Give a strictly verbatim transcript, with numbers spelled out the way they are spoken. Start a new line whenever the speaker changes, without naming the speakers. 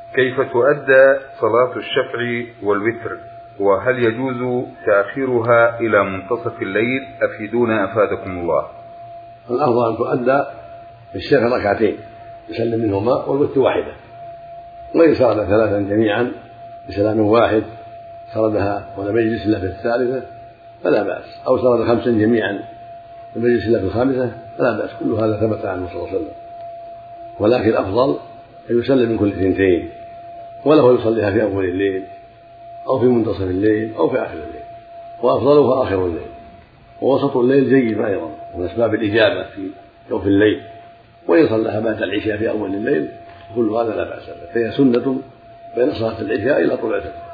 كيف تؤدى صلاة الشفع والوتر؟ وهل يجوز تأخيرها إلى منتصف الليل؟ أفيدونا أفادكم الله.
الأفضل أن تؤدى الشفع ركعتين يسلم منهما والوتر واحدة، وإن سرد ثلاثا جميعا بسلام واحد سردها ولم يجلس إلا في الثالثة فلا بأس، أو سرد خمسا جميعا لم يجلس إلا في الخامسة فلا بأس، كل هذا ثبت عنه صلى الله عليه وسلم. ولكن الأفضل أن يسلم من كل اثنتين، وله يصليها في أول الليل أو في منتصف الليل أو في آخر الليل، وأفضله آخر الليل، ووسط الليل جيد أيضا من أسباب الإجابة في جوف الليل. وإن صلىها بعد العشاء في أول الليل كل هذا لا بأس به، فهي سنة بين صلاة العشاء إلى طلوع الفجر.